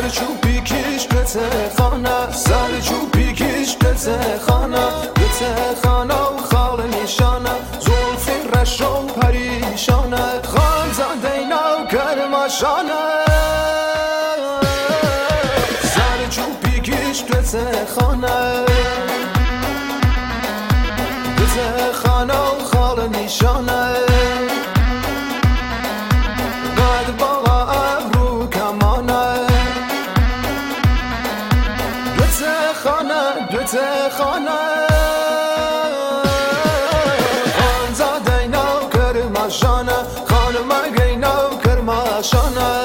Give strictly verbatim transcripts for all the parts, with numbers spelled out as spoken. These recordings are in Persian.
چوبی کش قطع خانه سر چوبی کش قطع خانه قطع خانه و خال نشانه زلف رش و پریشانه خان زاده نو کرماشانه سر چوبی کش قطع خانه قطع خانه و خال نشانه قد باقا ابرو کمانه قطع خانه قطع خانه خان زاده نو کرماشانه خانم اگه نو کرماشانه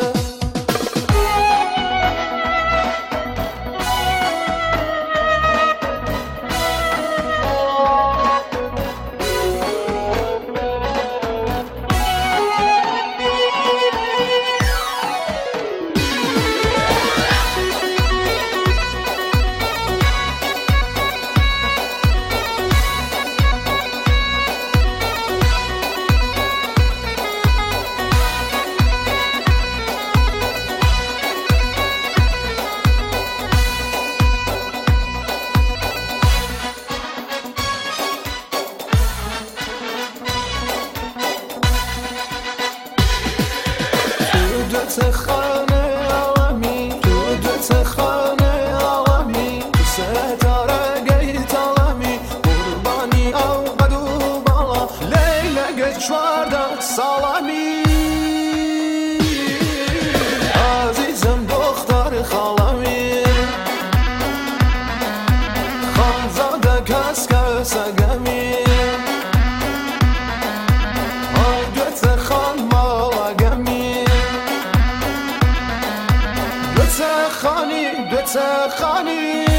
تو خانه عالمی تو دوت خانه عالمی تو ستاره گیت عالمی قربانی او قدو بالا لیلگه چوارده سالمی عزیزم دختر خالمی خانزاده کس کس اگمی آی دوت خان مالا گمی خانی دوت خانی